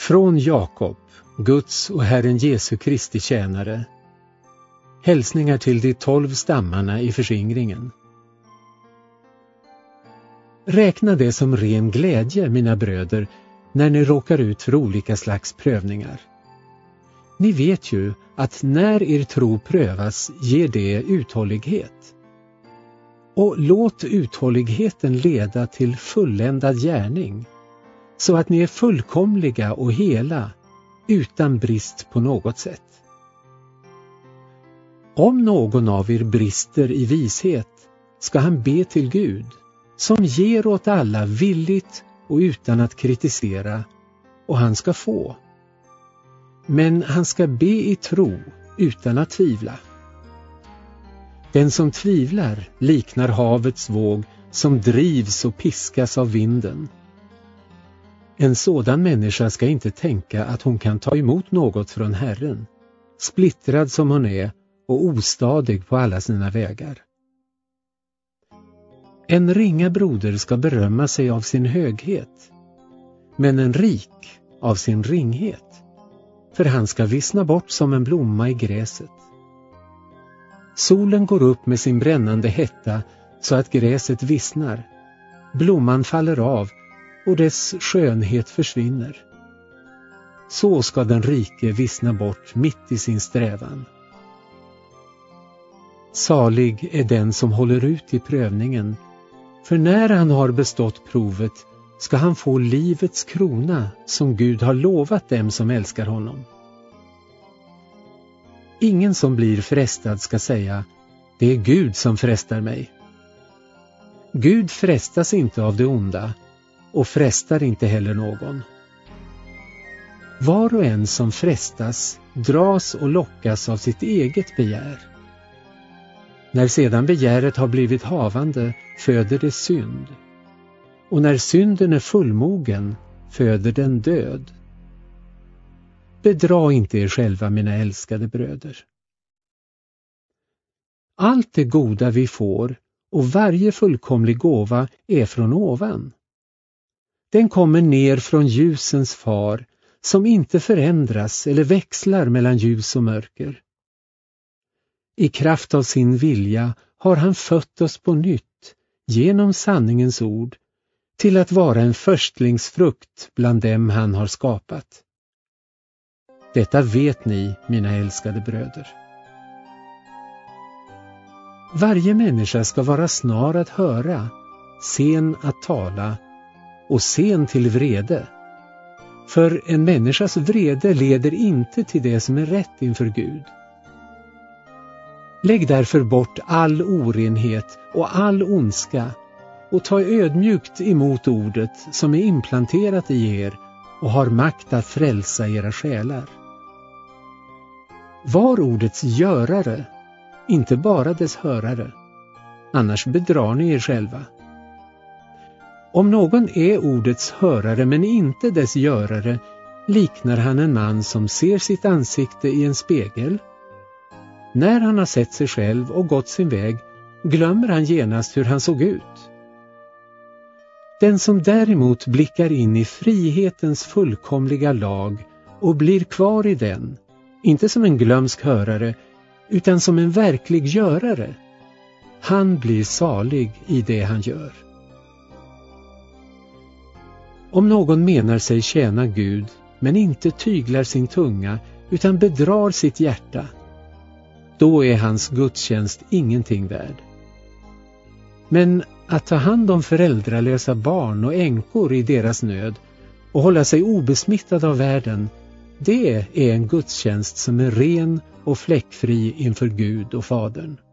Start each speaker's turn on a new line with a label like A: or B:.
A: Från Jakob, Guds och Herren Jesu Kristi tjänare. Hälsningar till de 12 stammarna i förskingringen. Räkna det som ren glädje, mina bröder, när ni råkar ut för olika slags prövningar. Ni vet ju att när er tro prövas ger det uthållighet. Och låt uthålligheten leda till fulländad gärning, så att ni är fullkomliga och hela, utan brist på något sätt. Om någon av er brister i vishet, ska han be till Gud, som ger åt alla villigt och utan att kritisera, och han ska få. Men han ska be i tro, utan att tvivla. Den som tvivlar liknar havets våg som drivs och piskas av vinden. En sådan människa ska inte tänka att hon kan ta emot något från Herren, splittrad som hon är och ostadig på alla sina vägar. En ringa broder ska berömma sig av sin höghet, men en rik av sin ringhet, för han ska vissna bort som en blomma i gräset. Solen går upp med sin brännande hetta så att gräset vissnar, blomman faller av och dess skönhet försvinner. Så ska den rike vissna bort mitt i sin strävan. Salig är den som håller ut i prövningen, för när han har bestått provet ska han få livets krona som Gud har lovat dem som älskar honom. Ingen som blir frestad ska säga, det är Gud som frestar mig. Gud frestas inte av det onda och frestar inte heller någon. Var och en som frestas dras och lockas av sitt eget begär. När sedan begäret har blivit havande föder det synd. Och när synden är fullmogen föder den död. Bedra inte er själva, mina älskade bröder. Allt det goda vi får och varje fullkomlig gåva är från ovan. Den kommer ner från ljusens far, som inte förändras eller växlar mellan ljus och mörker. I kraft av sin vilja har han fött oss på nytt genom sanningens ord till att vara en förstlingsfrukt bland dem han har skapat. Detta vet ni, mina älskade bröder. Varje människa ska vara snar att höra, sen att tala och sen till vrede. För en människas vrede leder inte till det som är rätt inför Gud. Lägg därför bort all orenhet och all ondska och ta ödmjukt emot ordet som är implanterat i er och har makt att frälsa era själar. Var ordets görare, inte bara dess hörare, annars bedrar ni er själva. Om någon är ordets hörare men inte dess görare, liknar han en man som ser sitt ansikte i en spegel. När han har sett sig själv och gått sin väg, glömmer han genast hur han såg ut. Den som däremot blickar in i frihetens fullkomliga lag och blir kvar i den, inte som en glömsk hörare, utan som en verklig görare, han blir salig i det han gör. Om någon menar sig tjäna Gud, men inte tyglar sin tunga, utan bedrar sitt hjärta, då är hans gudstjänst ingenting värd. Men att ta hand om föräldralösa barn och änkor i deras nöd och hålla sig obesmittad av världen, det är en gudstjänst som är ren och fläckfri inför Gud och Fadern.